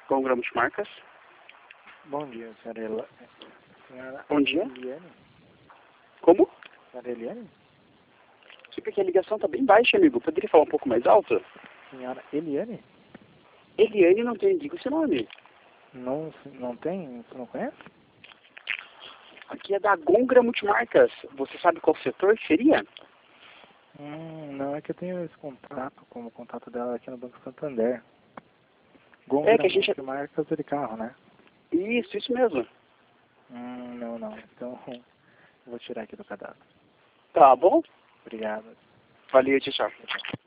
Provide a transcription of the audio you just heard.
Gongra Multimarcas. Bom dia, senhora Bom dia. Eliane? Como? Senhora Eliane? Sim, porque a ligação tá bem baixa, amigo. Poderia falar um pouco mais alto? Senhora Eliane? Eliane não tem, diga o seu nome. Não tem? Você não conhece? Aqui é da Gongra Multimarcas. Você sabe qual setor que seria? Não, é que eu tenho esse contato, como contato dela aqui no Banco Santander. É que a gente... Marcas de carro, né? Isso mesmo. Não. Então, eu vou tirar aqui do cadastro. Tá bom? Obrigado. Valeu, tchau.